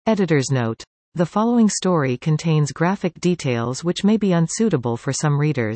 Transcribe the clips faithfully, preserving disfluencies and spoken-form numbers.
Editor's note. The following story contains graphic details which may be unsuitable for some readers.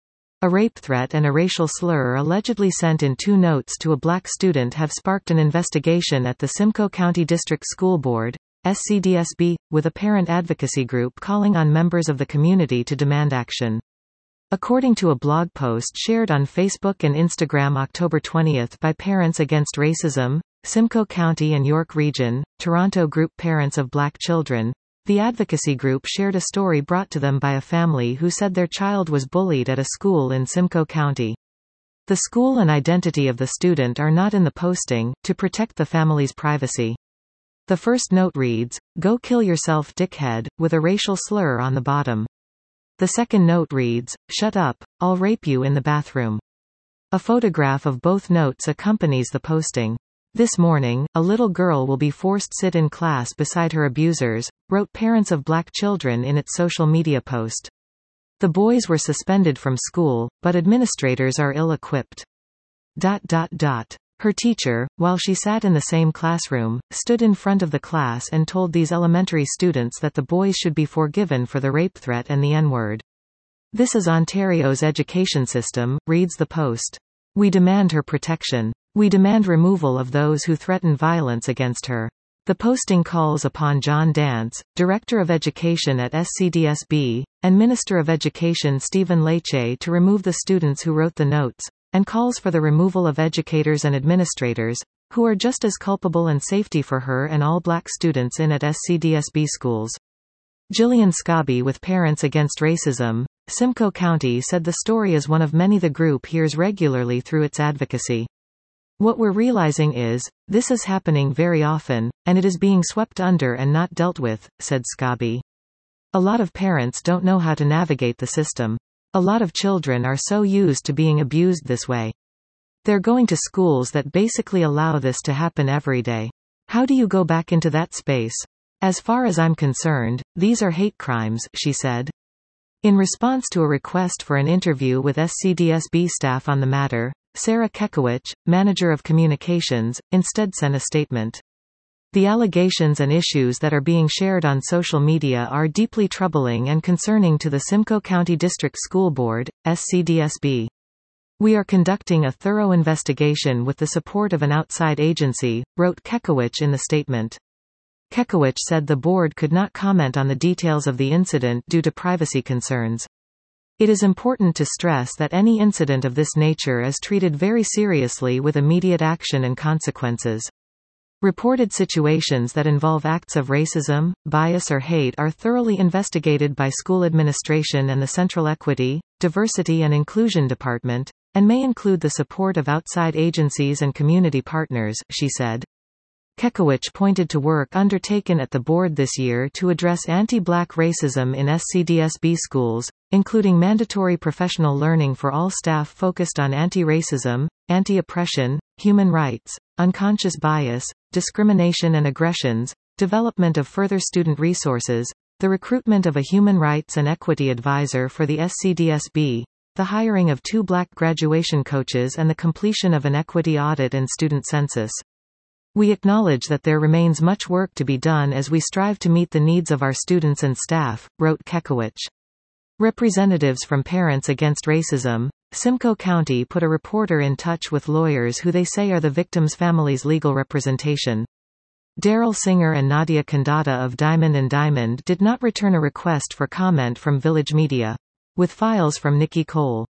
A rape threat and a racial slur allegedly sent in two notes to a black student have sparked an investigation at the Simcoe County District School Board, S C D S B, with a parent advocacy group calling on members of the community to demand action. According to a blog post shared on Facebook and Instagram October twentieth by Parents Against Racism, Simcoe County and York Region, Toronto Group Parents of Black Children, the advocacy group shared a story brought to them by a family who said their child was bullied at a school in Simcoe County. The school and identity of the student are not in the posting, to protect the family's privacy. The first note reads, "Go kill yourself, dickhead," with a racial slur on the bottom. The second note reads, "Shut up, I'll rape you in the bathroom." A photograph of both notes accompanies the posting. "This morning, a little girl will be forced sit in class beside her abusers," wrote Parents of Black Children in its social media post. The boys were suspended from school, but administrators are ill-equipped. Dot dot dot. Her teacher, while she sat in the same classroom, stood in front of the class and told these elementary students that the boys should be forgiven for the rape threat and the N-word. "This is Ontario's education system," reads the post. "We demand her protection. We demand removal of those who threaten violence against her." The posting calls upon John Dance, Director of Education at S C D S B, and Minister of Education Stephen Lecce to remove the students who wrote the notes, and calls for the removal of educators and administrators, who are just as culpable, and safety for her and all black students in at S C D S B schools. Jillian Scobby with Parents Against Racism, Simcoe County said the story is one of many the group hears regularly through its advocacy. "What we're realizing is, this is happening very often, and it is being swept under and not dealt with," said Scobby. "A lot of parents don't know how to navigate the system. A lot of children are so used to being abused this way. They're going to schools that basically allow this to happen every day. How do you go back into that space? As far as I'm concerned, these are hate crimes," she said. In response to a request for an interview with S C D S B staff on the matter, Sarah Kekowicz, Manager of Communications, instead sent a statement. "The allegations and issues that are being shared on social media are deeply troubling and concerning to the Simcoe County District School Board, S C D S B. We are conducting a thorough investigation with the support of an outside agency," wrote Kekowicz in the statement. Kekowicz said the board could not comment on the details of the incident due to privacy concerns. "It is important to stress that any incident of this nature is treated very seriously with immediate action and consequences. Reported situations that involve acts of racism, bias or hate are thoroughly investigated by school administration and the Central Equity, Diversity and Inclusion Department, and may include the support of outside agencies and community partners," she said. Kekowicz pointed to work undertaken at the board this year to address anti-black racism in S C D S B schools, including mandatory professional learning for all staff focused on anti-racism, anti-oppression, human rights, unconscious bias, discrimination and aggressions, development of further student resources, the recruitment of a human rights and equity advisor for the S C D S B, the hiring of two black graduation coaches and the completion of an equity audit and student census. "We acknowledge that there remains much work to be done as we strive to meet the needs of our students and staff," wrote Kekowicz. Representatives from Parents Against Racism, Simcoe County put a reporter in touch with lawyers who they say are the victims' families' legal representation. Daryl Singer and Nadia Kandata of Diamond and Diamond did not return a request for comment from Village Media. With files from Nikki Cole.